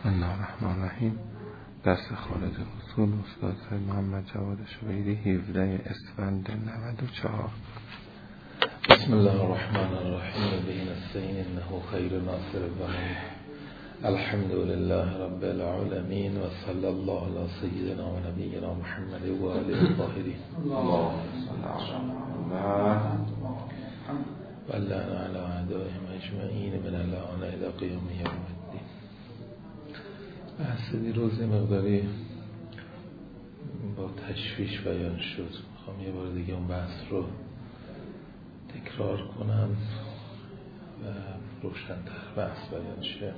بسم الله الرحمن الرحیم. درس خارج اصول استاد محمد جواد شبیری 17 اسفند 94. بسم الله الرحمن الرحیم. بین السین انه خیر ناصر الظالمین. الحمد لله رب العالمین و صلی الله علی سیدنا و نبینا محمد و آله الطاهرین. اللهم صل و لعن علی اعدائهم اجمعین من الان الی قیام یوم الدین. بحث دیروز مقداری با تشویش بیان شد. میخوام یه بار دیگه اون بحث رو تکرار کنم و روشن‌تر بحث بیان شه.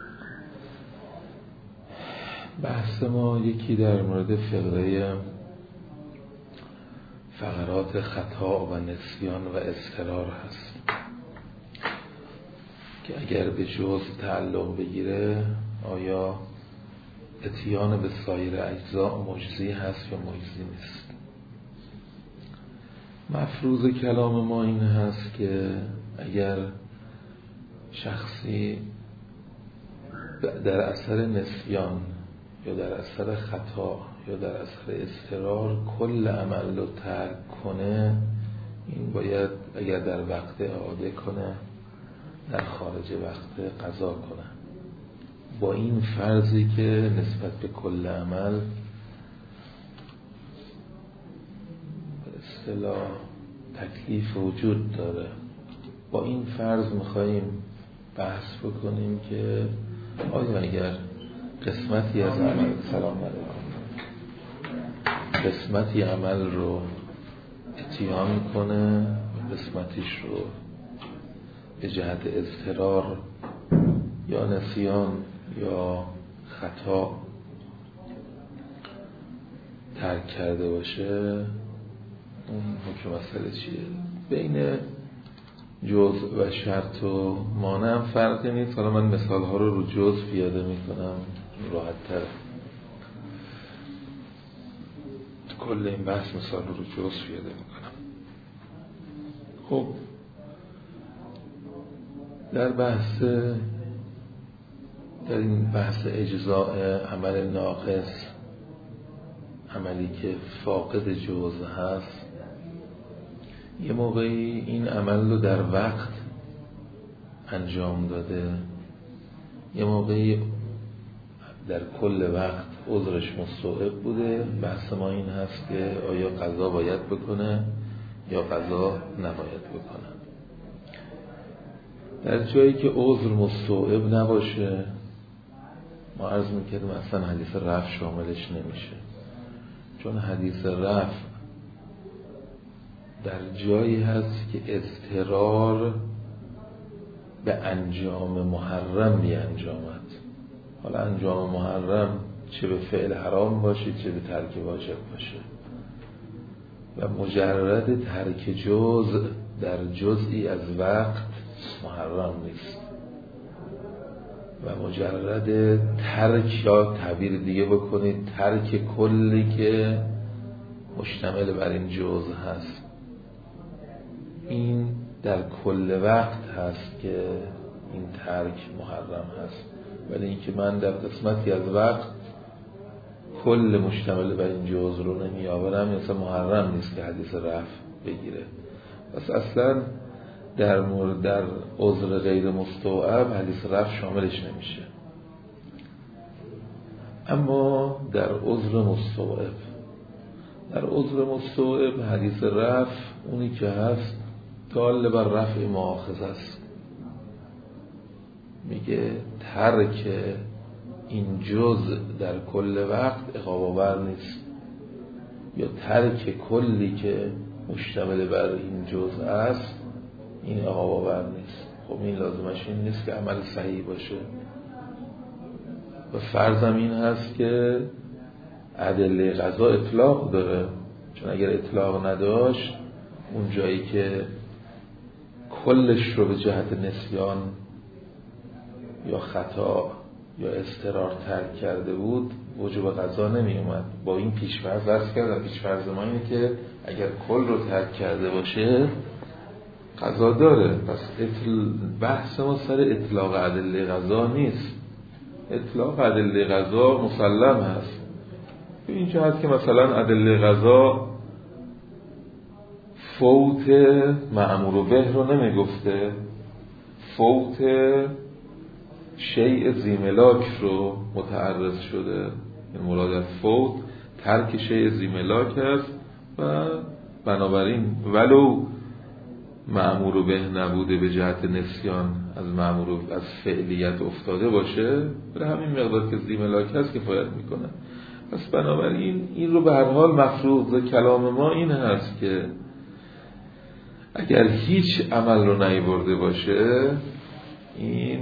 بحث ما یکی در مورد فقرات خطا و نسیان و اضطرار هست که اگر به جزء تعلق بگیره آیا اتیان به سایر اجزا مجزی هست یا مجزی نیست. مفروض کلام ما این هست که اگر شخصی در اثر نسیان یا در اثر خطا یا در اثر اضطرار کل عمل رو ترک کنه، این باید اگر در وقت اعاده کنه، در خارج وقت قضا کنه، با این فرضی که نسبت به کل عمل به اصطلاح تکلیف وجود داره. با این فرض میخواییم بحث بکنیم که آیا اگر قسمتی از عمل قسمتی عمل رو اتیان کنه و قسمتیش رو به جهت اضطرار یا نسیان یا خطا ترک کرده باشه، اون حکم مسئله چیه؟ بین جزء و شرط و مانع هم فرقی نیست. حالا من مثال ها رو جزء پیاده میکنم راحت تر. کل این بحث مثال رو جزء پیاده میکنم. خب در این بحث اجزاء عمل ناقص، عملی که فاقد جزء هست، یه موقعی این عمل رو در وقت انجام داده، یه موقعی در کل وقت عذرش مستوعب بوده. بحث ما این هست که آیا قضا باید بکنه یا قضا نباید بکنه. در جایی که عذر مستوعب نباشه، ما عرض میکردیم اصلا حدیث رفع شاملش نمیشه، چون حدیث رفع در جایی هست که اضطرار به انجام محرم می انجامد. حالا انجام محرم چه به فعل حرام باشه چه به ترک واجب باشه، و مجرد ترک جزء در جزئی از وقت محرم نیست، و مجرد ترک، یا تعبیر دیگه بکنید ترک کلی که مشتمل بر این جزء هست، این در کل وقت هست که این ترک محرم هست. ولی اینکه من در قسمتی از وقت کل مشتمل بر این جزء رو نمی آورم، مثلا محرم نیست که حدیث رفع بگیره. پس اصلا در عذر غیر مستوعب حدیث رفع شاملش نمیشه. اما در عذر مستوعب حدیث رفع اونی که هست دال بر رفع مؤاخذه است. میگه ترک این جزء در کل وقت عقاب آور نیست، یا ترک کلی که مشتمل بر این جزء است این عقاب آور نیست. خب این لازمش این نیست که عمل صحیح باشه. و فرضم این هست که ادله قضا اطلاق داره، چون اگر اطلاق نداشت اون جایی که کلش رو به جهت نسیان یا خطا یا اضطرار ترک کرده بود وجوب قضا نمی اومد. با این پیش‌فرض درس کردم. پیش‌فرض ما اینه که اگر کل رو ترک کرده باشه قضا داره. پس بحث ما سر اطلاق ادله قضا نیست، اطلاق ادله قضا مسلم هست. این چه هست که مثلا ادله قضا فوت مأمور به رو نمیگفته، فوت شیء ذی ملاک رو متعرض شده. این مراد از فوت ترک شیء ذی ملاک است و بنابراین ولو مأمور به نبوده به جهت نسیان از فعلیت افتاده باشه، به همین مقدار که ذی ملاک هست کفایت میکنه. پس بنابراین این رو به هر حال مفروض کلام ما این هست که اگر هیچ عمل رو نیاورده باشه این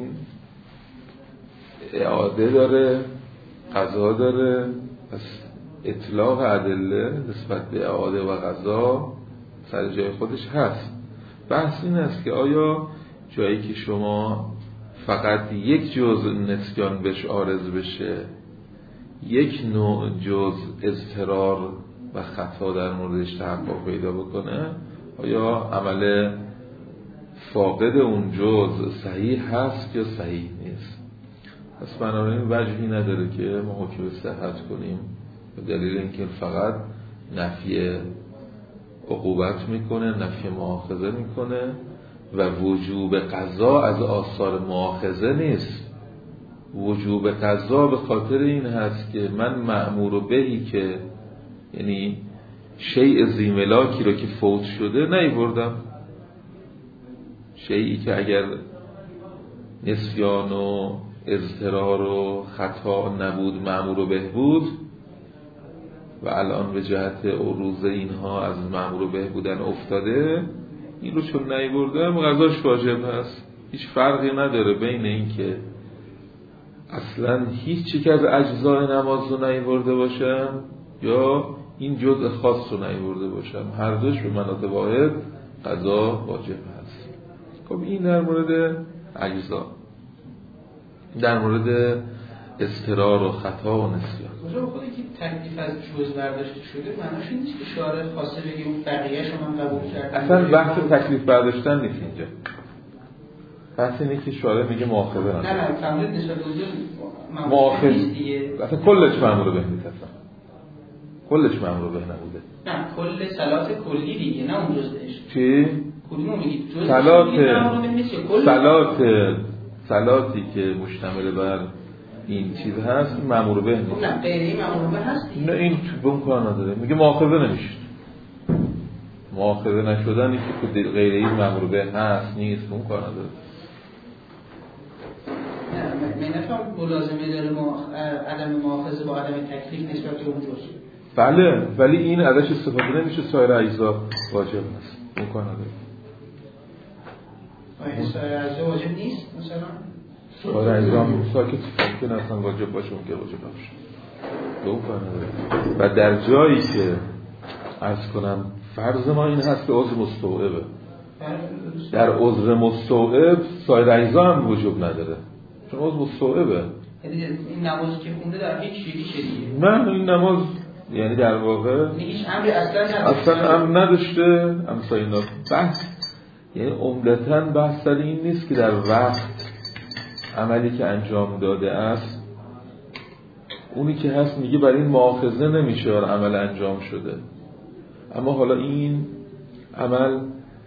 اعاده داره، قضا داره. پس اطلاق ادله نسبت به اعاده و قضا سر جای خودش هست. بحث این است که آیا جایی که شما فقط یک جزء نسیان بهش عارض بشه، یک نوع جزء اضطرار و خطا در موردش تحقق پیدا بکنه، آیا عمل فاقد اون جزء صحیح هست یا صحیح نیست؟ پس بنابراین وجهی نداره که ما حکم به صحت کنیم به دلیل اینکه فقط نفی عقوبت میکنه، نفی مؤاخذه میکنه و وجوب قضا از آثار مؤاخذه نیست. وجوب قضا به خاطر این هست که من مأمور بهی که یعنی شیء ذی ملاکی رو که فوت شده نیاوردم، شیئی که اگر نسیان و اضطرار و خطا نبود مأمور به بود و الان به جهت عروض اینها از مأمور به بودن افتاده، این رو چون نیاوردم قضاش واجب هست. هیچ فرقی نداره بین این که اصلا هیچ یک از اجزای نماز رو نیاورده باشم یا این جزء خاص رو نیاورده باشم، هر دوش به مناط واحد قضا واجب هست. خب این در مورد اجزا. در مورد اضطرار و خطا و نسیان مثلا خودی که تکلیف از جزء برداشته شده معناش این نیست که شارع خاصه بگه اون بقیه‌اش رو من قبول کردم. اصلا بحث تکلیف برداشتن نیست اینجا. بحث اینه که شارع میگه مؤاخذه نکنید. نه فهمید نسبت به مؤاخذه دیگه. اصلا کلش مأمور به نیست، اصلا کلش مأمور به نبوده. نه کل صلات کلی دیگه، نه اون جزءش. چی؟ کدومو میگید؟ صلاتی که مشتمل بر این چیز هست مأمور به نیست. نه غیری مأمور به هست. نه این به اون کار نداره. میگه مؤاخذه نمیشه. مؤاخذه نشدنی که غیر این مأمور به هست نیست، اون کار نداره. نه نفهم ملازمه داره عدم مؤاخذه با عدم تکلیف نسبت به اون جزء. بله ولی این ازش استفاده نمیشه، سایر اجزا واجب است، اون کار نداره. سایر اجزا واجب نیست مثلا؟ سایر اجزا ساکت ممکن اصلا واجب باشه، ممکن واجب نباشه، اون کار نداره. و در جایی که عرض کنم فرض ما این هست که عضو مستوعبه، در عضو مستوعب سایر اجزا هم وجوب نداره چون عضو مستوعبه. یعنی این نمازی که خونده در هیچ شریکه دیگه. من این نماز یعنی در واقع هیچ امری اصلا امر نداشته. امثال اینا بحث یعنی عمدتاً بحث سر این نیست که در وقت عملی که انجام داده است اونی که هست میگه برای این مؤاخذه نمیشه عمل انجام شده، اما حالا این عمل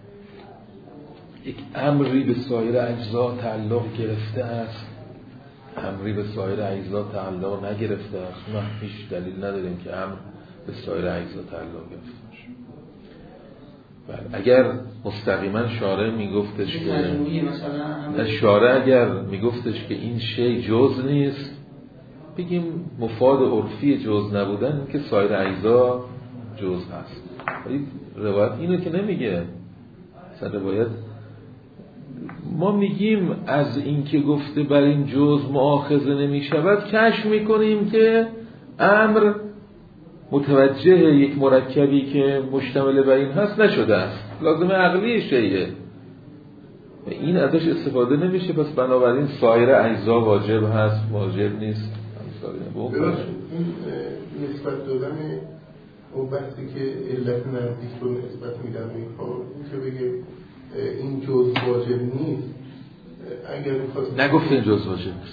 یک امری به سایر اجزا تعلق گرفته است، امری به سایر اجزا تعلق نگرفته است. ما هیچ دلیل نداریم که امر به سایر اجزا تعلق گرفته باشه. بله اگر مستقیما شارع میگفتش که شارع اگر میگفتش که این شی جزء نیست، بگیم مفاد عرفی جزء نبودن که سایر اجزا جزء هست. ولی روایت اینو که نمیگه. مثلا روایت ما میگیم از این که گفته بر این جزء مؤاخذه نمیشود کشف میکنیم که امر متوجه یک مرکبی که مشتمل بر این هست نشده است، لازمه عقلی شیء و این ازش استفاده نمیشه. پس بنابراین سایر اجزا واجب هست، واجب نیست. این نسبت دادن اون بحثی که علت نزدیک رو نسبت میدن میخواد که بگه این جزء واجب نیست. اگر نگفته این جزء واجب نیست،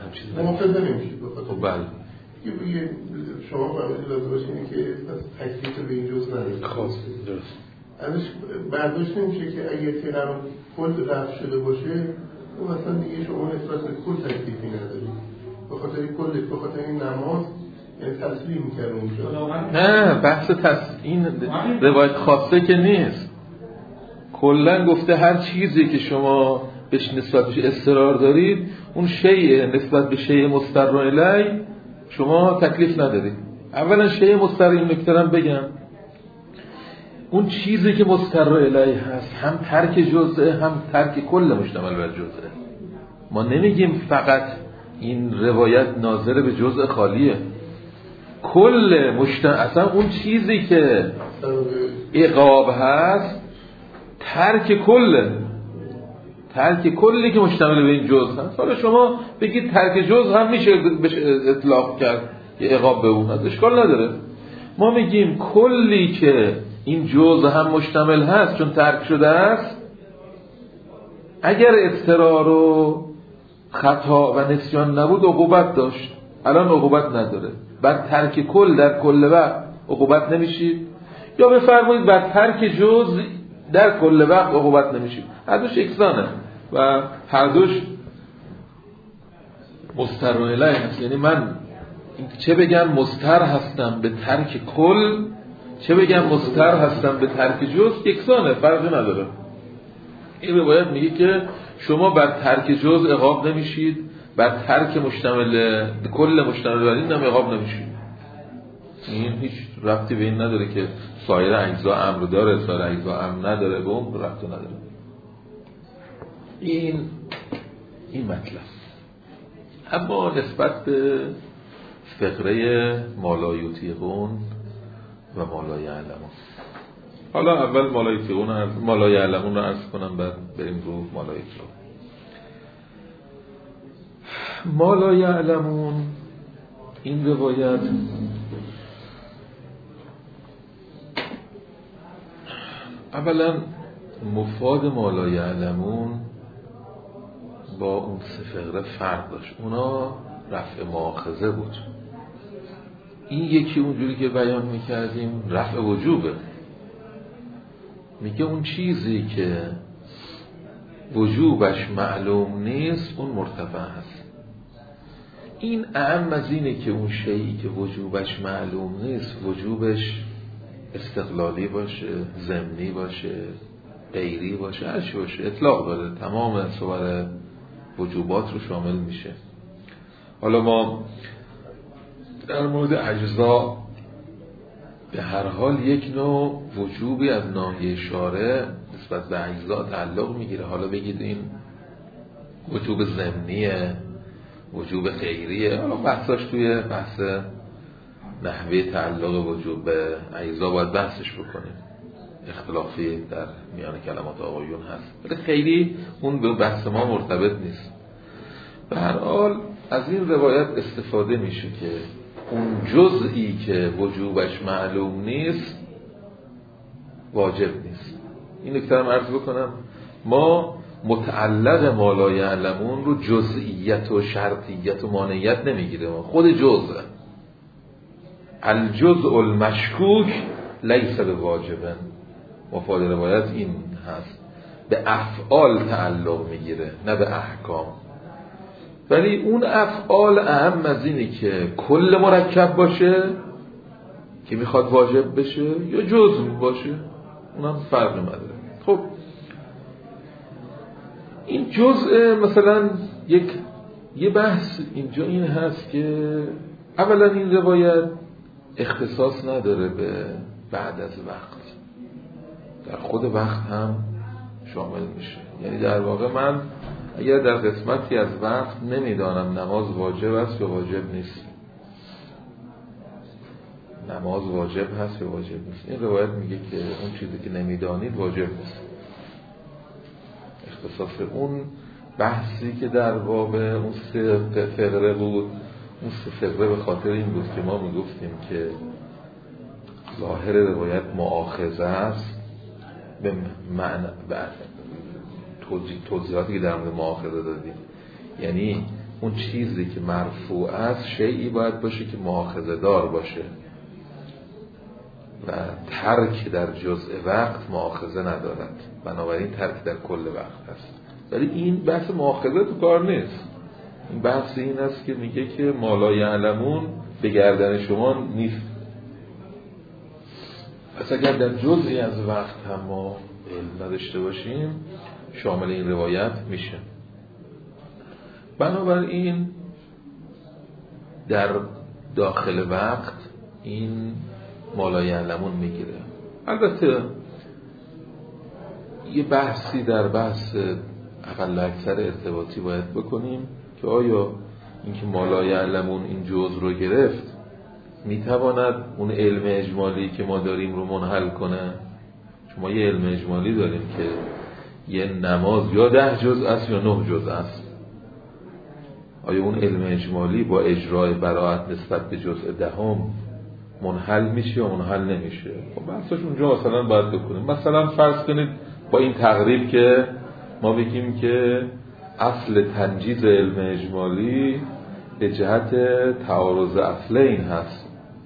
چیزی موافقه نمیشید بخاطر خب بله یه شما فرمودید لازم باشه اینه که تکلیف به این جز ندارید. خب درست. ازش برداشت نمیشه که اگر که قرار کل رفع شده باشه اون مثلا دیگه شما نسبت به کل تکلیفی ندارید، بخاطر کل بخاطر این نماز یعنی تسلیم میکرد اونجا. نه بحث این روایت خاصه که نیست، کلا گفته هر چیزی که شما بهش نسبت بهش اصرار دارید اون شیء نسبت به شیء مستر الیه شما تکلیف ندارید. اولا شیء مستر این نکته رو بگم، اون چیزی که مستر الیه هست هم ترک جزء هم ترک کل مشتمل بر جزء. ما نمیگیم فقط این روایت ناظر به جزء خالیه، کل اصلا اون چیزی که عقاب هست ترک کلی که مشتمل به این جزء هست. حالا شما بگید ترک جزء هم میشه اطلاق کرد یه عقاب به اون هست، اشکال نداره. ما میگیم کلی که این جزء هم مشتمل هست چون ترک شده است، اگر اضطرار و خطا و نسیان نبود عقوبت داشت، الان عقوبت نداره. بر ترک کل در کل وقت عقوبت نمیشید، یا بفرمایید بر ترک جزء در کل وقت عقوبت نمیشید. هر دوش یکسانه و هر دوش مستر الیه هست. یعنی من چه بگم مستر هستم به ترک کل، چه بگم مستر هستم به ترک جزء، یکسانه، فرقی نداره. این روایت میگه که شما بر ترک جزء عقاب نمیشید، بر ترک مشتمل کل مشتمل بر این هم عقاب نمیشید. این هیچ ربطی به این نداره که سایر اجزا امر داره سایر اجزا امر نداره، به اون ربطی نداره. این مطلب. اما نسبت به فقره مالایوتیقون و مالایعلمون، حالا اول مالایعلمون رو عرض کنم بعد بریم رو مالایوتیقون. مالایعلمون این روایت اولا مفاد مالایعلمون با اون سه فقره فرق داشت. اونا رفع مؤاخذه بود، این یکی اونجوری که بیان میکردیم رفع وجوبه. میگه اون چیزی که وجوبش معلوم نیست اون مرتفع هست. این اعم از اینه که اون شیئی که وجوبش معلوم نیست وجوبش استقلالی باشه، ضمنی باشه، غیری باشه، هر چی باشه، اطلاق داره، تمام صور وجوبات رو شامل میشه. حالا ما در مورد اجزا به هر حال یک نوع وجوبی از ناحیه شارع نسبت به اجزا تعلق میگیره. حالا بگید این وجوب ضمنیه، وجوب غیریه، حالا بحثاش توی بحث نحوه تعلق وجوب به اجزا باید بحثش بکنیم، اختلافی در میان کلمات آقایون هست، ولی خیلی اون به بحث ما مرتبط نیست. به هر حال از این روایت استفاده میشه که اون جزئی که وجوبش معلوم نیست واجب نیست. این نکته رو عرض بکنم، ما متعلق مالایعلمون رو جزئیت و شرطیت و مانعیت نمیگیره، خود جزء الجزء المشکوک لیس بواجبن. مفاد روایت این هست، به افعال تعلق میگیره نه به احکام. ولی اون افعال اهم از اینه که کل مرکب باشه که میخواد واجب بشه یا جزء باشه، اونم فرق نداره. خب این جزء مثلا یه بحث اینجا این هست که اولا این روایت اختصاص نداره به بعد از وقت، در خود وقت هم شامل میشه. یعنی در واقع من اگر در قسمتی از وقت نمیدانم نماز واجب است یا واجب نیست، نماز واجب هست یا واجب نیست، این روایت میگه که اون چیزی که نمیدانید واجب نیست. اختصاص اون بحثی که در باب اون سه فقره بود، اون سه فقره به خاطر این بود که ما میگفتیم که ظاهر روایت مؤاخذه است به معنی توضیحاتی که در مورد مؤاخذه دادیم، یعنی اون چیزی که مرفوع است شیئی باید باشه که مؤاخذه دار باشه و ترک در جزء وقت مؤاخذه ندارد، بنابراین ترک در کل وقت هست. ولی این بحث مؤاخذه تو کار نیست. این بحث این است که میگه که ما لا یعلمون به گردن شما نیست. پس اگر در جزئی از وقت هم ما علم نداشته باشیم شامل این روایت میشه. بنابراین در داخل وقت این ما لا یعلمون میگیره. البته یه بحثی در بحث اقل اکثر ارتباطی باید بکنیم که آیا اینکه ما لا یعلمون این جزء رو گرفت میتواند اون علم اجمالی که ما داریم رو منحل کنه؟ چون ما یه علم اجمالی داریم که یه نماز یا 10 جزء است یا 9 جزء است. آیا اون علم اجمالی با اجرای براءت نسبت به جزء دهم منحل میشه یا منحل نمیشه؟ خب بحثش اونجا مثلا باید بکنیم. مثلا فرض کنید با این تقریب که ما بگیم که اصل تنجیز علم اجمالی به جهت تعارض اصلین هست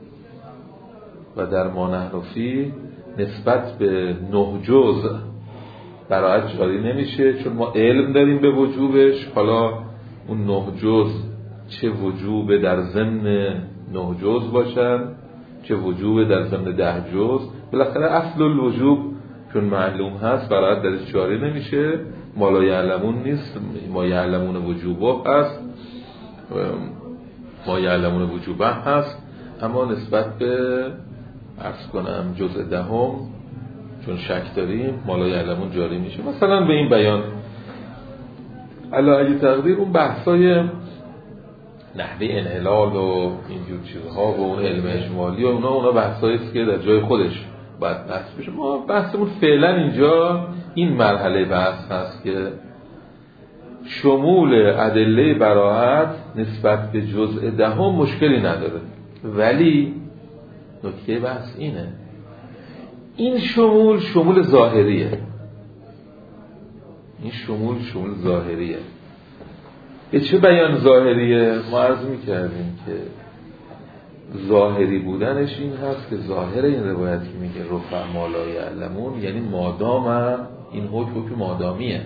و در ما نحن فیه نسبت به 9 جزء براءت جاری نمیشه چون ما علم داریم به وجوبش. حالا اون 9 جزء چه وجوب در ضمن 9 جزء باشن چه وجوب در ضمن 10 جزء، بالاخره اصل الوجوب چون معلوم هست براءت درش جاری نمیشه. ما لا یعلمون نیست، ما یعلمون وجوبه هست، ما یعلمون وجوبه هست، اما نسبت به عرض کنم جزء دهم چون شک داریم ما لا یعلمون جاری میشه. مثلا به این بیان علی تقدیر اون بحثای نحوه انحلال و اینجور چیزها و اون علم اجمالی و اونا بحثایی است که در جای خودش باید بحث بشه. ما بحثمون فعلا اینجا این مرحله بحث هست که شمول ادله براءت نسبت به جزء دهم مشکلی نداره، ولی نکته بحث اینه این شمول ظاهریه. این شمول ظاهریه. به چه بیان ظاهریه؟ ما عرض میکردیم که ظاهری بودنش این هست که ظاهر این روایت که میگه رفع ما لا یعلمون یعنی مادام این حکم مادامیه.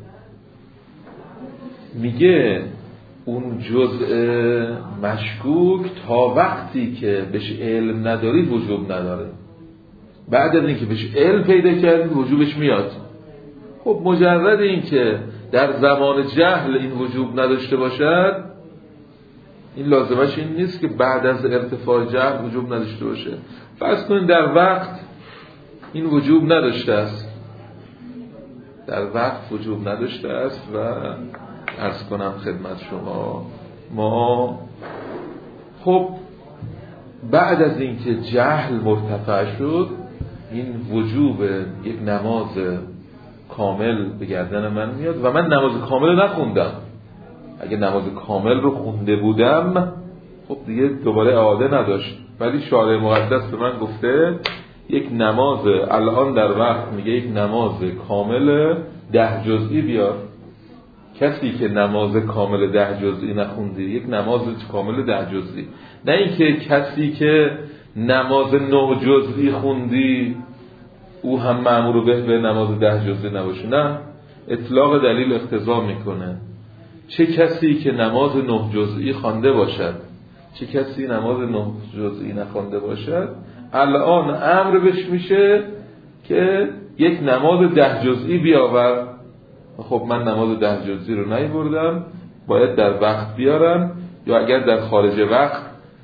میگه اون جزء مشکوک تا وقتی که بهش علم ندارید وجوب نداره، بعد از اینکه بهش علم پیدا کردید وجوبش میاد. خب مجرد این که در زمان جهل این وجوب نداشته باشد این لازمش این نیست که بعد از ارتفاع جهل وجوب نداشته باشه. فرض کنید در وقت این وجوب نداشته است، در وقت وجوب نداشته است و عرض کنم خدمت شما ما خب بعد از اینکه جهل مرتفع شد این وجوب یک نماز کامل به گردن من میاد و من نماز کامل نخوندم. اگه نماز کامل رو خونده بودم خب دیگه دوباره اعاده نداشت، ولی شارع مقدس به من گفته یک نماز الان در وقت میگه یک نماز کامل 10 جزئی بیار. کسی که نماز کامل 10 جزئی نخوندی یک نماز کامل 10 جزئی، نه اینکه کسی که نماز 9 جزئی خوندی او هم مأمور به نماز 10 جزئی نباشه. نه، اطلاق دلیل اقتضا میکنه چه کسی که نماز 9 جزئی خوانده باشد چه کسی نماز 9 جزئی نخوانده باشد الان امر بهش میشه که یک نماز 10 جزئی بیاور. خب من نماز 10 جزئی رو نیاوردم، باید در وقت بیارم، یا اگر در خارج وقت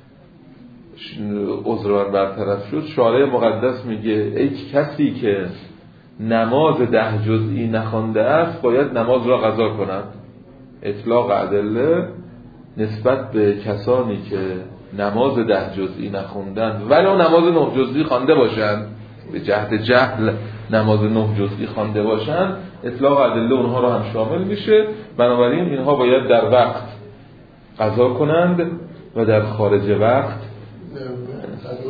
عذر برطرف شد شارع مقدس میگه ای کسی که نماز 10 جزئی نخوانده است باید نماز را قضا کند. اطلاق ادله نسبت به کسانی که نماز 10 جزئی نخوندند ولی نماز 9 جزئی خوانده باشند، به جهت جهل نماز 9 جزئی خوانده باشند، اطلاق ادله اونها را هم شامل میشه. بنابراین اینها باید در وقت قضا کنند و در خارج وقت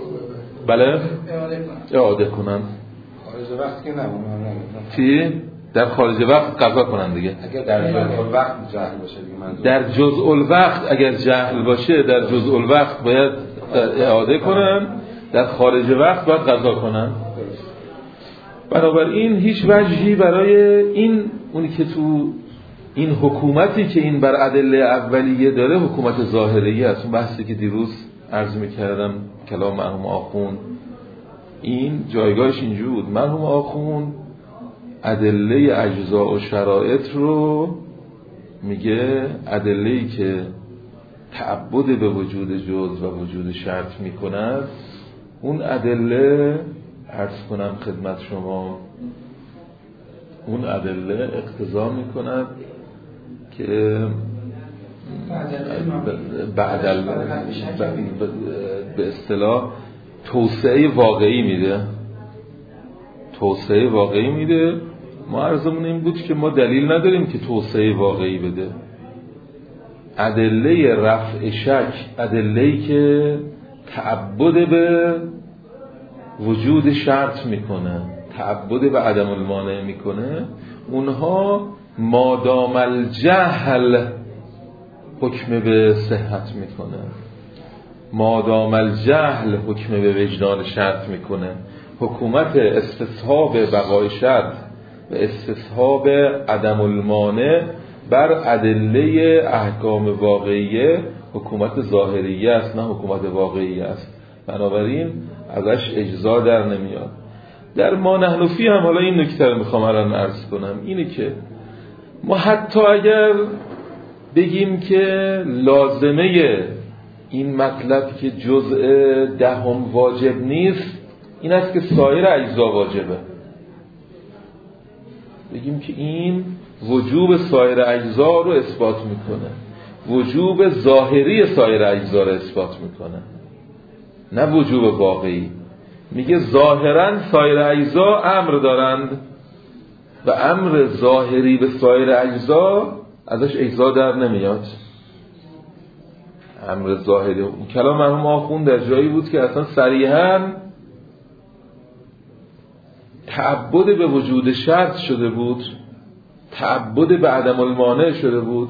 بله اعاده کنند. خارج وقت که نمونه چی؟ در خارج وقت قضا کنن دیگه. اگر در جزء الوقت جهل باشه دیگه منظور در جزء الوقت اگر جهل باشه در جزء الوقت باید اعاده کنن، در خارج وقت باید قضا کنن. بنابراین هیچ وجهی برای این اونی که تو این حکومتی که این بر ادله اولیه داره حکومت ظاهریه است. اون بحثی که دیروز عرض می‌کردم کلام مرحوم آخوند، این جایگاهش اینجور بود. مرحوم آخوند ادله اجزاء و شرایط رو میگه ادله‌ای که تعبد به وجود جز و وجود شرط میکند، اون ادله عرض کنم خدمت شما، اون ادله اقتضا میکند که بعد به اصطلاح توسعه واقعی میده. توسعه واقعی میده. ما عرضمون این بود که ما دلیل نداریم که توسعه واقعی بده. ادله رفع شک، ادله‌ای که تعبد به وجود شرط میکنه، تعبد به عدم المانع میکنه، اونها مادام الجهل حکم به صحت میکنه، مادام الجهل حکم به وجدان شرط میکنه. حکومت استصحاب بقای شرط و استصحاب عدم المانع بر ادله احکام واقعیه حکومت ظاهریه است، نه حکومت واقعیه است. بنابراین ازش اجزا در نمیاد. در ما نحن فی هم حالا این نکته رو میخوام الان عرض کنم، اینه که ما حتی اگر بگیم که لازمه این مطلب که جزء دهم واجب نیست این است که سایر اجزا واجبه، بگیم که این وجوب سایر اجزا رو اثبات میکنه، وجوب ظاهری سایر اجزا رو اثبات میکنه، نه وجوب واقعی. میگه ظاهرا سایر اجزا امر دارند و امر ظاهری به سایر اجزا ازش اجزا در نمیاد. امر ظاهری کلام مرحوم آخوند در جایی بود که اصلا صریحاً تعبد به وجود شرط شده بود، تعبد به عدم المانع شده بود.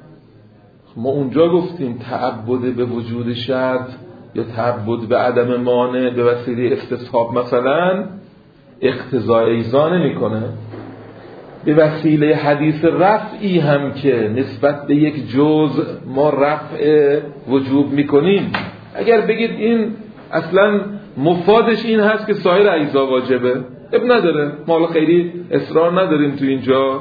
ما اونجا گفتیم تعبد به وجود شرط یا تعبد به عدم مانع به وسیله استصحاب مثلا اقتضای اجزا نمی‌کنه. به وسیله حدیث رفعی هم که نسبت به یک جزء ما رفع وجوب میکنیم، اگر بگید این اصلا مفادش این هست که سایر اجزا واجبه، اب نداره، ما حالا خیلی اصرار نداریم تو اینجا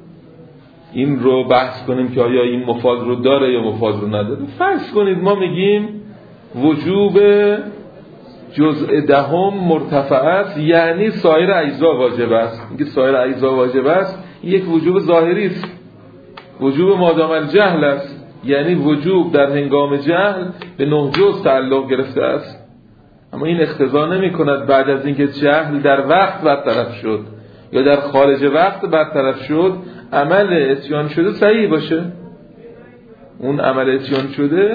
این رو بحث کنیم که آیا این مفاد رو داره یا مفاد رو نداره. فرض کنید ما میگیم وجوب جزء دهم مرتفع است، یعنی سایر اجزا واجب است. میگه سایر اجزا واجب است، یک وجوب ظاهری است، وجوب مادام الجهل است، یعنی وجوب در هنگام جهل به 9 جز تعلق گرفته است. اما این اقتضا نمی کند بعد از اینکه جهل در وقت برطرف شد یا در خارج وقت برطرف شد عمل اتیان شده صحیح باشه. اون عمل اتیان شده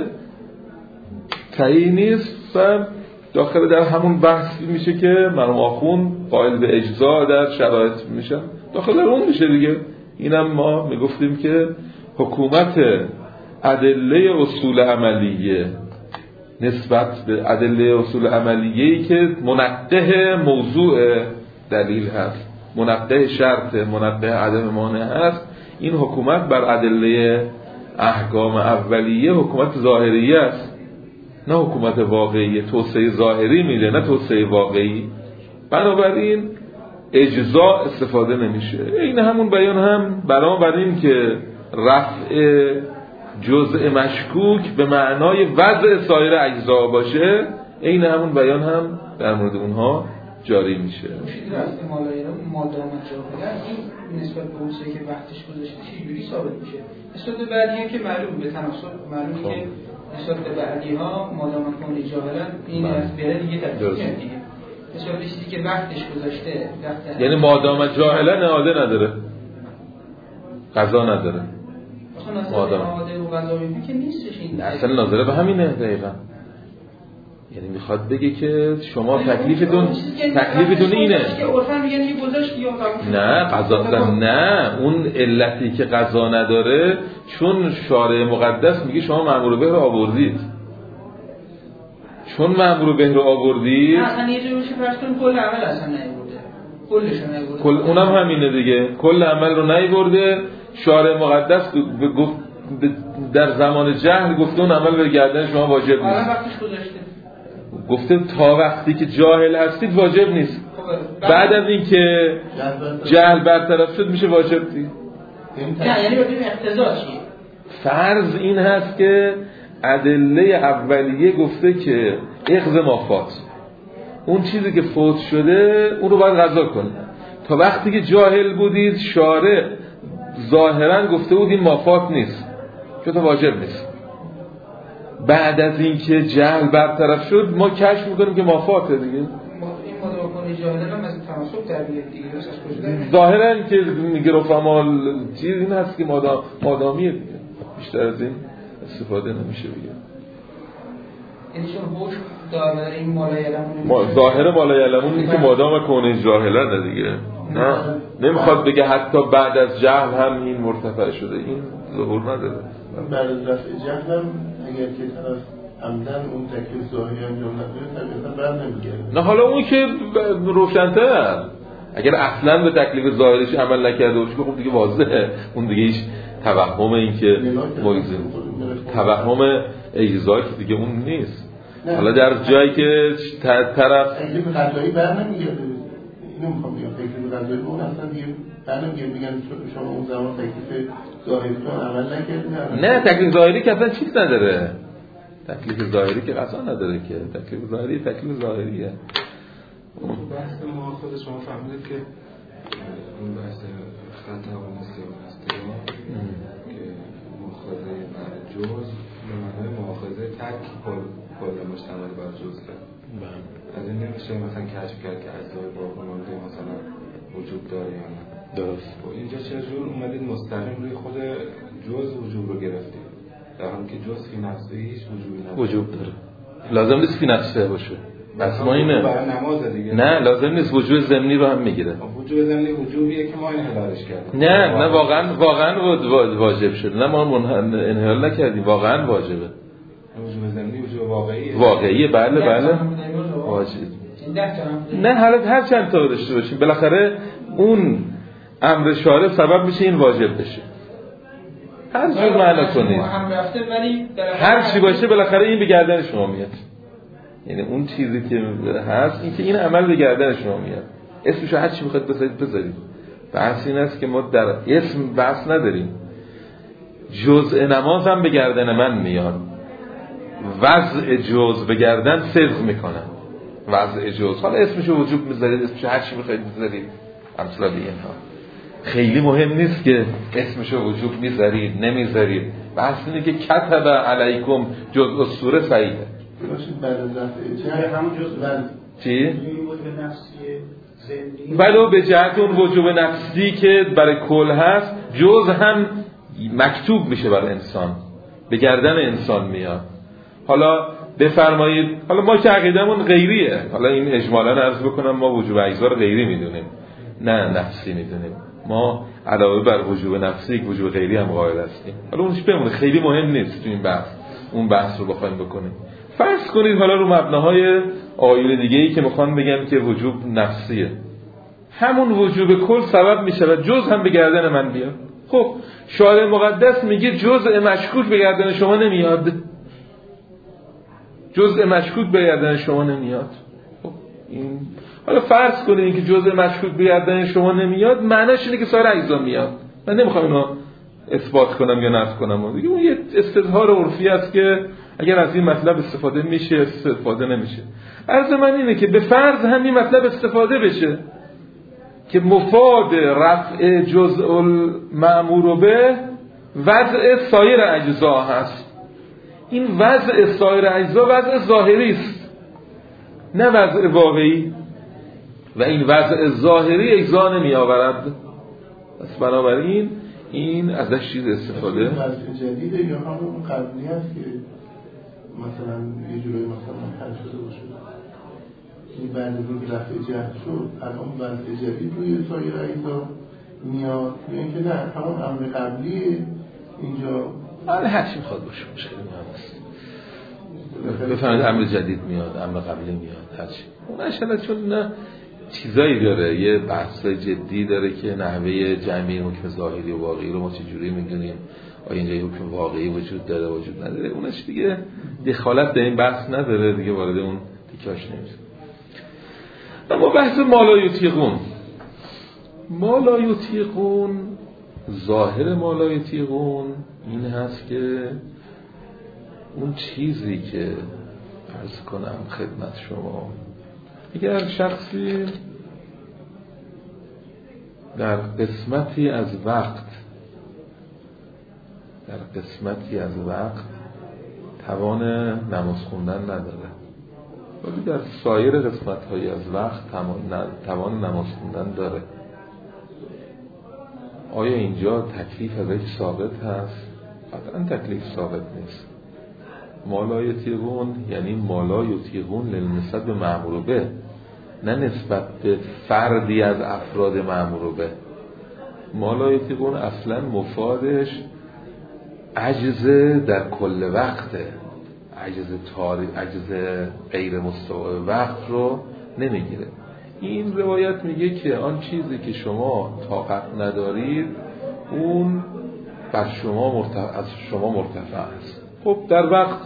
صحیح نیست و داخل در همون بحثی میشه که مرحوم آخوند قائل به اجزا در شرایط میشه، داخل در اون میشه دیگه. اینم ما میگفتیم که حکومت ادله اصول عملیه نسبت به ادله اصول عملیه‌ای که منقه موضوع دلیل هست، منقه شرط، منقه عدم مانع هست، این حکومت بر ادله احکام اولیه حکومت ظاهریه است، نه حکومت واقعی. توسعه ظاهری میده نه توسعه واقعی. بنابراین اجزا استفاده نمیشه. این همون بیان هم بر این که رفع جزء مشکوک به معنای وضع سایر اجزا باشه، این همون بیان هم در مورد اونها جاری میشه. مشکل احتمالایی رو مادام جاهلن این نسبت به اون چیزی که وقتش گذاشته چجوری ثابت میشه؟ نسبت به بعدی هم که معلوم به تناسب معلومه که نسبت به بعدی ها مادام کون جاهلن این از بره دیگه تفکیک دیگه. نسبت به چیزی که وقتش گذاشته یعنی مادام جاهلن اعاده نداره، قضا نداره. مادام اعاده و قضا میگه که نیستش این. اصلا ناظره به همینه دقیقاً. یعنی میخواد بگه که شما تکلیفتون اینه. نه قضا نه، اون علتی که قضا نداره چون شارع مقدس میگه شما مأمور به رو آوردید، چون مأمور به رو آوردید اصلا یه جوری میشه فرض کنیم کل عمل اصلا نیورده، کلشو نیورده، کل اونم همینه دیگه، کل عمل رو نیورده. شارع مقدس گفت در زمان جهل گفته اون عمل به گردن شما واجب نیست. حالا وقتش گذاشته گفته تا وقتی که جاهل هستید واجب نیست. بعد از این که جهل برطرف شد میشه واجب دیگه. نه یعنی ببینیم اقتضا چیه. فرض این هست که ادله اولیه گفته که اخذ مافات، اون چیزی که فوت شده اون رو باید قضا کنه. تا وقتی که جاهل بودید شارع ظاهرا گفته بود این مافات نیست، که تا واجب نیست. بعد از این که جهل برطرف شد ما کشف میکنیم که مافاته دیگه. این مدافعان جاهل هم از تناسب در بیاد دیگه. ظاهرا که میگه رفعمال چیز این هست که مادامیه دیگه، بیشتر از این استفاده نمیشه بگه. یعنی چون حکم داره این مالایلمون ظاهر مالایلمون این که مادام کونه جاهلانه دیگه. نه نمیخواد بگه حتی بعد از جهل هم این مرتفع شده، این ظهور نداره. بعد از رفع جهل هم اگر که طرف عمدن اون تکلیف ظاهری انجام نده طبیعتا بر نمیگرده. نه حالا اون که روشن‌تر، اگر اصلا به تکلیف ظاهریش عمل نکرده باشه خب دیگه واضحه، اون دیگه هیچ توهم این که توهم اجزا که دیگه اون نیست. حالا در جایی که طرف تکلیف قضایی بر نمیگرده، اینو میخوام بگم تکلیف قضایی اون اصلا دیگه بر نمیگرده. میگن شما اون زمان تکلیف ظاهریتون عمل نکردید. نه تکلیف ظاهری که اصلا چیز نداره، تکلیف ظاهری که قضا نداره که، تکلیف ظاهری تکلیف ظاهریه. بحث مؤاخذه شما فهمیدید که اون بحث خطا و نسیان استوا که مؤاخذه بر جز به معنای مؤاخذه ترک کل مشتمل بر جز کرد. از این نمیشه مثلا کشف کرد که اجزای باقی مثلا وجود داره یا نه. درست. و اینجا چجور اومدید مستقیم روی خود جز وجود رو گرفتید، در حالی که جز فی نفسه هیچ وجودی نداره. وجود داره، لازم نیست فی نفسه باشه. بس ما اینه برای نماز دیگه. نه لازم نیست، وجود ضمنی رو هم میگیره. وجود ضمنی وجوبیه که ما انحلالش کردیم. نه واقعا واجب شده، نه ما انحلال نکردیم، واقعا واجبه. وجود ضمنی وجود واقعیه. بله واجب. نه حالت هر چند تا داشته باشیم بالاخره اون امر شارع سبب میشه این واجب بشه. هر جور معنا کنید، هر چی باشه بالاخره این به گردن شما میاد. یعنی اون چیزی که هست این که این عمل به گردن شما میاد، اسمشو هر چی میخواد بذارید. بحث این است که ما در اسم بحث نداریم. جزء نماز هم به گردن من میاد، وضع جزء به گردن سز میکنه. وضع جزء حالا اسمشو وجوب میذارید، اسمشو هر چی میخواید بذارید، امثال اینها خیلی مهم نیست که اسمشو وجوب میذارید نمیذارید. بحث اینه که کتب علیکم جزء السوره صحیحه. باشید بعد از رفع همون جزء چی؟ وجوب نفسی ذهنی ولو به جهت اون وجوب نفسی که برای کل هست، جزء هم مکتوب میشه برای انسان، به گردن انسان میاد. حالا بفرمایید، حالا ما که عقیدمون غیریه، حالا این اجمالا عرض بکنم ما وجوب اجزا رو غیری میدونیم نه نفسی میدونیم. ما علاوه بر وجوب نفسی وجوب غیری هم قائل هستیم. حالا اونش بمونه، خیلی مهم نیست تو این بحث اون بحث رو بخوایم بکنیم. فرض کنید حالا رو مبناهای آیون دیگه‌ای که میخوان بگن که وجوب نفسیه، همون وجوب کل سبب میشه و جزء هم به گردن من بیاد. خب شارع مقدس میگه جزء مشکوک به گردن شما نمیاد، جزء مشکوک به گردن شما نمیاد. خب این حالا فرض کنید که جزء مشکوک به گردن شما نمیاد، معناش اینه که سایر اجزا میاد. من نمیخوام اینو اثبات کنم یا نفی کنم، دیگه اون یه استظهار عرفی است که اگر از این مطلب استفاده میشه استفاده نمیشه. عرض من اینه که به فرض همین مطلب استفاده بشه که مفاد رفع جزء المأمور به وضع سایر اجزا هست. این وضع سایر اجزا وضع ظاهری است نه وضع واقعی، و این وضع ظاهری اجزا نمی آورد. پس بنابراین این ازش چیز استفاده وضع جدیده یا همون قبلی هست که مثلا مثلا یه جورایی مثلا منحل شده باشه. این بعد از اینکه رفع جهل شد الان وضع جدید روی سایر اجزا میاد یا اینکه نه همون امر قبلی اینجا هرچی میخواد باشه مشکلی نیست. بفهمید امر جدید میاد، امر قبلی میاد، هرچی اون اشتغال چون نه چیزایی داره، یه بحثای جدی داره که نحوه جمعی حکم ظاهری و واقعی رو ما چجوری میدونیم، آیا اینجا حکم واقعی وجود داره وجود نداره، اونش دیگه دخالت در این بحث نداره دیگه، وارد اون تیکاش نمیشه. اما بحث مالایوتیقون ظاهر مالایوتیقون این هست که اون چیزی که عرض کنم خدمت شما، اگر شخصی در قسمتی از وقت توان نماز خوندن نداره ولی در سایر قسمت‌های از وقت توان نماز خوندن داره، آیا اینجا تکلیف ازش ثابت هست؟ قطعا تکلیف ثابت نیست. مالایوتیقون یعنی مالایوتیقون للنسبت به مأمور به، نه نسبت به فردی از افراد مأمور به. مالایوتیقون اصلا مفادش عجز در کل وقته، عجز غیر مستوعب وقت رو نمیگیره. این روایت میگه که آن چیزی که شما طاقت ندارید اون بر شما از شما مرتفع است. خب در وقت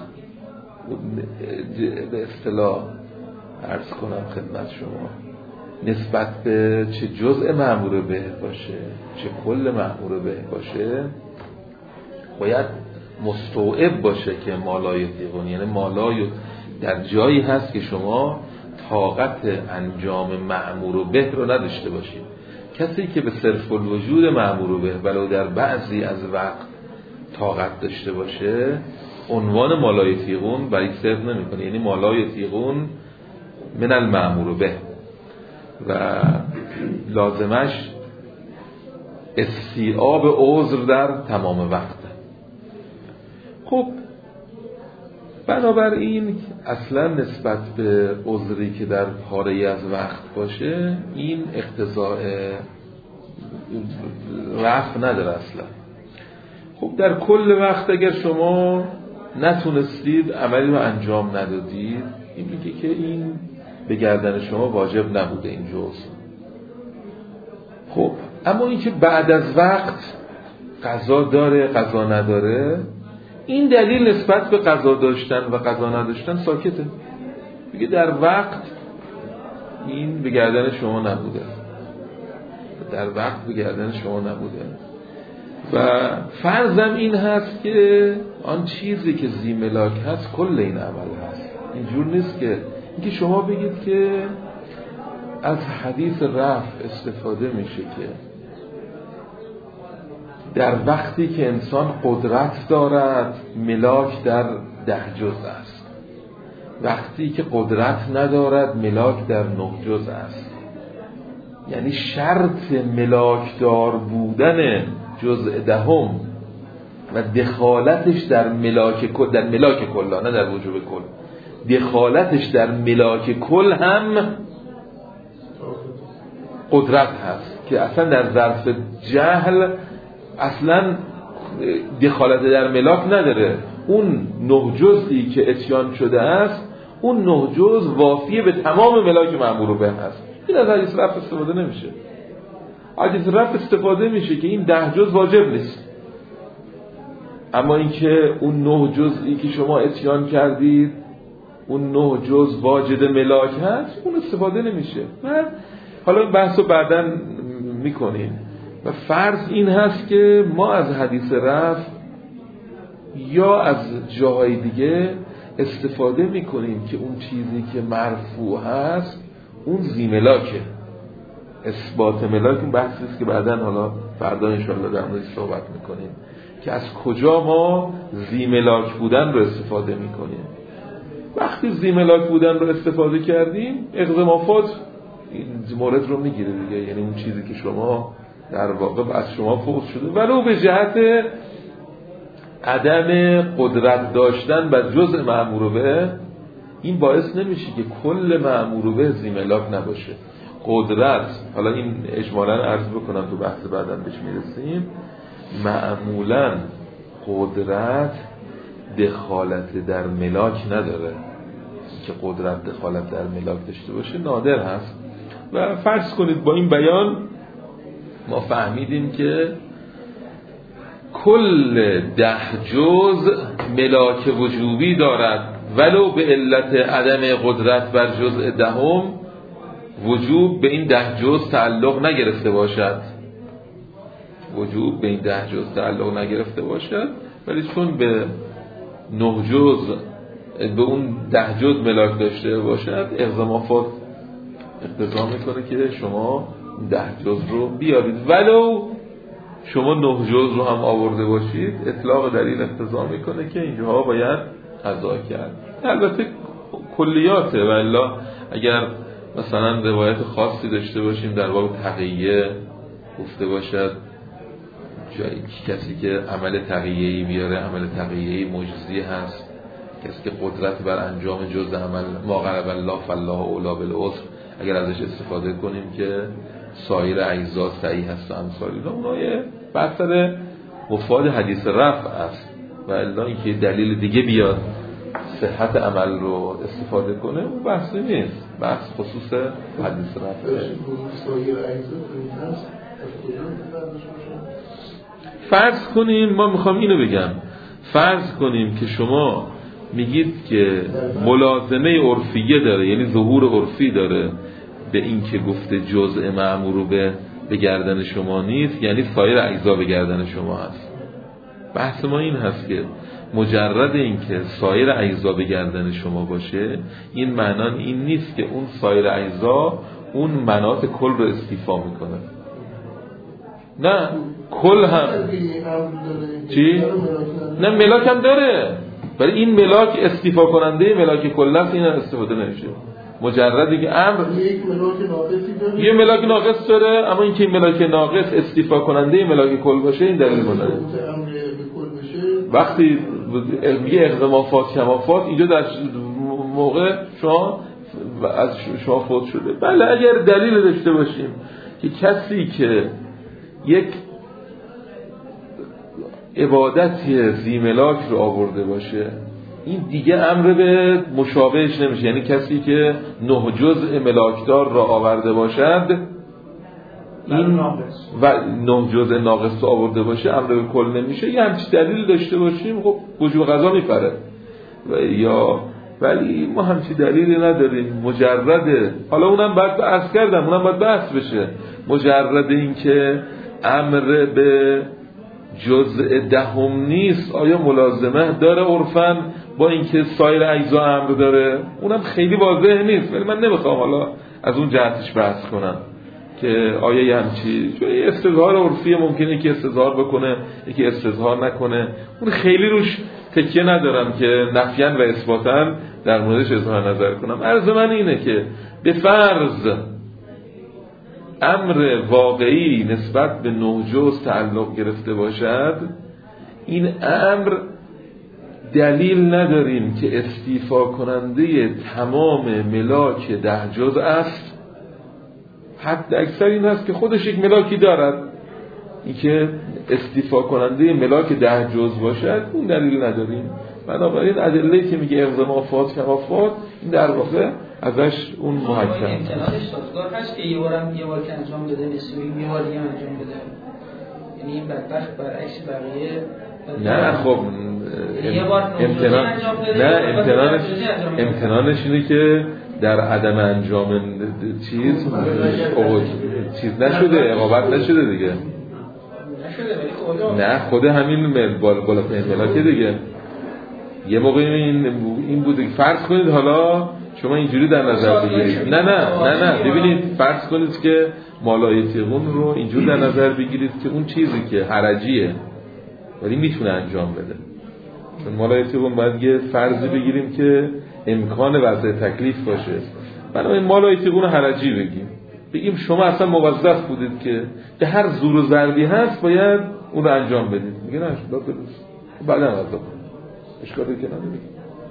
به اصطلاح عرض کنم خدمت شما نسبت به چه جزء مأمور به باشه چه کل مأمور به باشه باید مستوعب باشه که مالایوتیقون یعنی مالایوت در جایی هست که شما طاقت انجام مأمور به رو نداشته باشید. کسی که به صرف الوجود مأمور به ولو در بعضی از وقت طاقت داشته باشه عنوان مالایوتیقون برای صرف نمی‌کنه، یعنی مالایوتیقون من المأمور به و لازمش استیعاب عذر در تمام وقت. خب بنابراین اصلا نسبت به عذری که در پاره‌ای از وقت باشه این اقتضاء رفع نداره اصلا. خب در کل وقت اگر شما نتونستید عملی رو انجام ندادید این میگه که این به گردن شما واجب نبوده این جزء. خب اما این که بعد از وقت قضا داره قضا نداره این دلیل نسبت به قضا داشتن و قضا نداشتن ساکته، میگه در وقت این به گردن شما نبوده، در وقت به گردن شما نبوده و فرضم این هست که آن چیزی که ذی ملاک هست کل این عمل هست. اینجور نیست که اینکه شما بگید که از حدیث رفع استفاده میشه که در وقتی که انسان قدرت دارد ملاک در 10 جزء است، وقتی که قدرت ندارد ملاک در 9 جزء است. یعنی شرط ملاک دار بودن جزء دهم و دخالتش در ملاک کل، در ملاک کل نه در وجوب کل، دخالتش در ملاک کل هم قدرت هست که اصلا در ظرف جهل اصلا دخالت در ملاک نداره. اون 9 جزئی که اتیان شده است اون 9 جزء وافیه به تمام ملاک مأمور به هست. این از حدیث رفع استفاده نمیشه. حدیث رفع استفاده میشه که این 10 جزء واجب نیست، اما اینکه اون 9 جزئی که شما اتیان کردید اون 9 جزء واجد ملاک هست اون استفاده نمیشه. حالا این بحثو بعداً میکنیم و فرض این هست که ما از حدیث رفع یا از جاهای دیگه استفاده میکنیم که اون چیزی که مرفوع هست اون ذی ملاکه. اثبات ملاک اون بحثی است که بعداً حالا فردا انشاءالله در موردش صحبت میکنیم که از کجا ما ذی ملاک بودن رو استفاده میکنیم. وقتی ذی ملاک بودن رو استفاده کردیم اقضامافات این مورد رو میگیره دیگه، یعنی اون چیزی که شما در واقع از شما فوت شده ولو به جهت عدم قدرت داشتن بر جزء مأمور به این باعث نمیشه که کل مأمور به ذی ملاک نباشه. قدرت، حالا این اجمالاً عرض بکنم تو بحث بعداً بهش میرسیم، معمولاً قدرت دخالت در ملاک نداره، که قدرت دخالت در ملاک داشته باشه نادر هست. و فرض کنید با این بیان ما فهمیدیم که کل 10 جزء ملاک وجوبی دارد، ولو به علت عدم قدرت بر جزء دهم وجوب به این 10 جزء تعلق نگرفته باشد، وجوب به این 10 جزء تعلق نگرفته باشد، ولی چون به 9 جزء به اون 10 جزء ملاک داشته باشد، اقضامافات اقتضا میکنه که شما 10 جزء رو بیارید، ولو شما 9 جزء رو هم آورده باشید، اطلاق دلیل اقتضا میکنه که اینجاها باید قضا کرد. البته کلیاته، و الا اگر مثلا روایت خاصی داشته باشیم در باب تقیه گفته باشد جایی کسی که عمل تقیه‌ای بیاره، عمل تقیه‌ای مجزی هست، کسی که قدرت بر انجام جزء عمل ما غلب الله فالله اولی بالعسر، اگر ازش استفاده کنیم که سایر اجزا صحیح هست و امثال اینا، اونها بحث مفاد حدیث رفع است، و الا اینکه دلیل دیگه بیاد صحت عمل رو استفاده کنه اون بحثی نیست، بحث خصوص حدیث رفع. فرض کنیم، ما میخوام اینو بگم، فرض کنیم که شما میگید که ملازمه عرفیه داره، یعنی ظهور عرفی داره به این که گفته جزء مأمور به گردن شما نیست، یعنی سایر اجزا به گردن شما هست. بحث ما این هست که مجرد این که سایر اجزا به گردن شما باشه، این معنی این نیست که اون سایر اجزا اون مناط کل رو استیفا میکنه. نه، کل هم چی؟ نه، ملاک هم داره، ولی این ملاک استیفا کننده ملاک کل است، این استفاده نمیشه. مجردی که امر یه ملاک ناقص داره، اما اینکه این ملاک ناقص استیفا کننده ملاک کل باشه این دلیل مونه. وقتی میگه اقضامافات کمافات، اینجا در موقع شما از شما فوت شده. بله، اگر دلیل داشته باشیم که کسی که یک عبادتی ذی ملاک رو آورده باشه، این دیگه امر به مشابهش نمیشه، یعنی کسی که 9 جزء ملاکدار را آورده باشد این و 9 جزء ناقص رو آورده باشه امر به کل نمیشه. یه همچین دلیل داشته باشیم خب وجوب قضا میپره، یا ولی ما همچین دلیلی نداریم. مجرده، حالا اونم باید بحث کردم، اونم باید بحث بشه، مجرد این که امر به جزء دهم نیست آیا ملازمه داره عرفاً با اینکه سایر اجزا امر داره؟ اونم خیلی واضح نیست، ولی من نمیخوام حالا از اون جهتش بحث کنم که آیا یه همچی استظهار عرفی ممکنه که استظهار بکنه یکی استظهار نکنه، اون خیلی روش تکیه ندارم که نفیاً و اثباتاً در موردش اظهار نظر کنم. عرض من اینه که به فرض امر واقعی نسبت به 9 جزء تعلق گرفته باشد، این امر دلیل نداریم که استیفا کننده تمام ملاک 10 جزء است. حد اکثر این هست که خودش یک ملاکی دارد، این که استیفا کننده ملاک 10 جزء باشد اون دلیل نداریم. بنابراین ادله‌ای که میگه اقضامافات کمافات، این در واقع ازش اون محکم امتنانش ساختار هست که یه بار که انجام بده نسبی، یه بار دیگه انجام بده، یعنی این بدبخت برعکس بقیه. نه خب امتنانش اینه که در عدم انجام چیز نشده، اقامت نشده دیگه، نه خود همین بالا پایین ملاکه دیگه. یه موقع این بوده، فرض کنید حالا شما اینجوری در نظر بگیرید، نه ببینید، فرض کنید که مالایتیقون رو اینجوری در نظر بگیرید که اون چیزی که حرجیه ولی میتونه انجام بده، چون مالایتیقون باید یه فرضی بگیریم که امکان وضع تکلیف باشه، بنابراین مالایتیقون حرجی بگیم شما اصلا موظف بودید که هر زور و ضربی هست باید اون رو انجام بدید، میگه نه بعدا عوض بکن، اشکالی که نداره.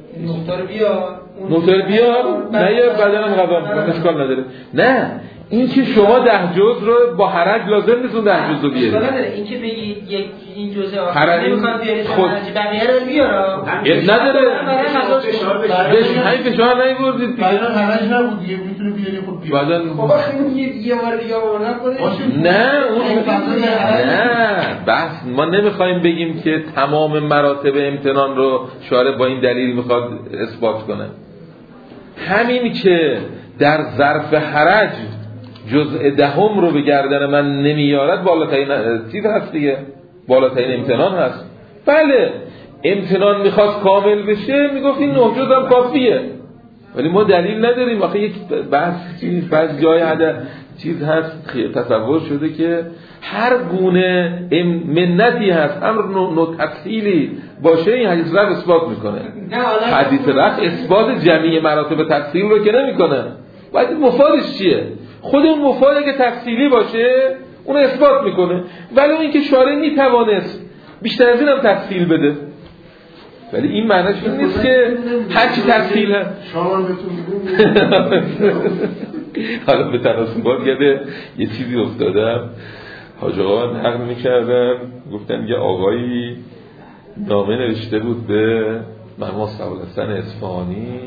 نقطه بیار نه یه بعدا هم قضا میکنم، اشکال نداره. نه این که شما 10 جز رو با حرج لازم نیست اون 10 جز رو بیاری. اشکال نداره این که بگی یک این جزء آخر نمیخوام بیاری خود بقیه رو بیارم نداره. همین فشار نیوردید بعدا حرج نبود دیگه، میتونه بیاری خود بیاری. بعدا خب این یه بار دیگه آوردن کنه. نه اون نه بس ما نمیخوایم بگیم که تمام مراتب امتنان رو شارع با این دلیل میخواد اثبات کنه. همین که در ظرف حرج جزء دهم رو به گردن من نمیارد بالاترین چیز هست دیگه، بالاترین امتنان هست. بله امتنان میخواست کامل بشه میگفت این 9 جز هم کافیه، ولی ما دلیل نداریم. آخه یک بحث چیز بعض جای چیز هست تصور شده که هر گونه منتی هست امر نوع تفصیلی باشه این حدیث رفع اثبات میکنه. حدیث رفع اثبات جمعی مراتب تفصیل رو که نمیکنه. باید مفادش چیه؟ خود اون مفاد اگه تفصیلی باشه اون اثبات میکنه، ولی اون که شارع میتوانست بیشتر از این هم تفصیل بده، ولی این معنیش این نیست که هر چی تفصیل هست. شما بهتون حالا به تناسبات یه چیزی افتادم، حاج آقا نقل میکردن گفتن یه آقایی نامه نوشته بود به مرحوم صبولحسن اصفهانی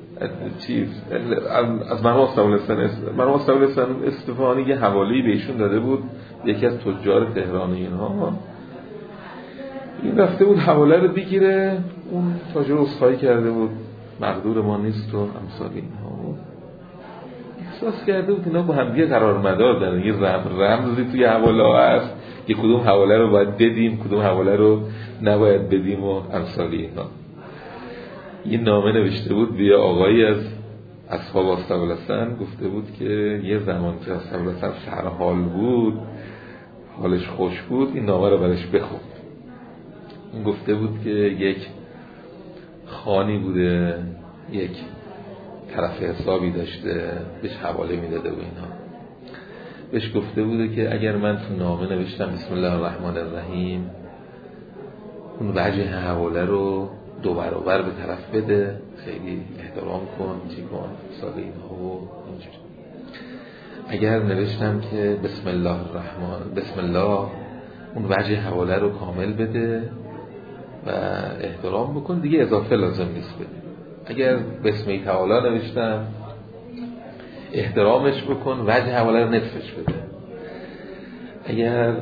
از مرحوم صبولحسن اصفهانی یه حواله‌ای بهشون داده بود، یکی از تجار تهرانی اینها. این رفته بود حواله رو بگیره، اون تاجر عذرخواهی کرده بود مقدور ما نیست و امثال اینها. احساس کرده بود اینا با همدیگه قرار مدار دارن، یه رمزی توی حواله هست که کدوم حواله رو باید بدیم کدوم حواله رو نباید بدیم و امثال اینها. یه نامه نوشته بود به آقایی از اصحاب صبولحسن، گفته بود که یه زمان که صبولحسن سرحال بود، حالش خوش بود، این نامه رو برش بخون. این گفته بود که یک خانی بوده، یک طرف حسابی داشته، بهش حواله میداده و اینا. بهش گفته بوده که اگر من تو نامه نوشتم بسم الله الرحمن الرحیم، اون وجه حواله رو 2 برابر به طرف بده، خیلی احترام کن، چی کن، ساده اینها و اینجوری. اگر نوشتم که بسم الله الرحمن، بسم الله، اون وجه حواله رو کامل بده و احترام بکن، دیگه اضافه لازم نیست بده. اگر بسم تعالی نوشتم احترامش بکن، وجه حواله رو نصفش بده. اگر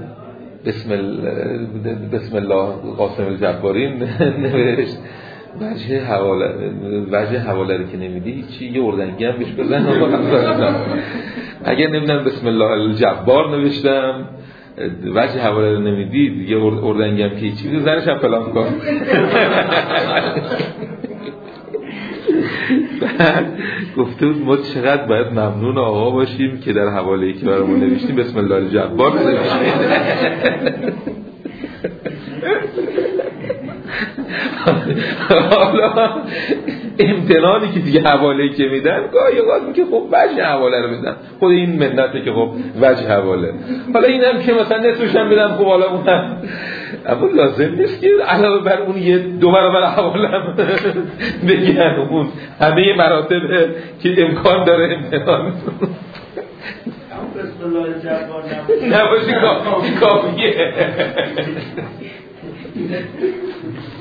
بسم الله قاسم الجبارین نوشت، وجه حواله رو که نمیدی چی، یه اردنگی هم بهش بزن. اگر نمیدونم بسم الله الجبار نوشتم، وجه حواله رو نمیدید، یه اردنگی هم که چی زنش هم فلان کن. گفته بود ما چقدر باید ممنون آقا باشیم که در حواله‌ای که برامون نوشتیم بسم الله الجبار نوشتیم. حالا امتنانی که دیگه حواله‌ای که میدن گاهی اوقات میگه خب وجه حواله رو میدن، خود این منته که خب وجه حواله، حالا اینم که مثلا نصفش هم بدم خب حالا اونم، اما لازم نیست که علاوه بر اون یه 2 برابر حواله هم بگن. اون همه مراتب که امکان داره امتنان بسم الله الجبار نباشی کافیه.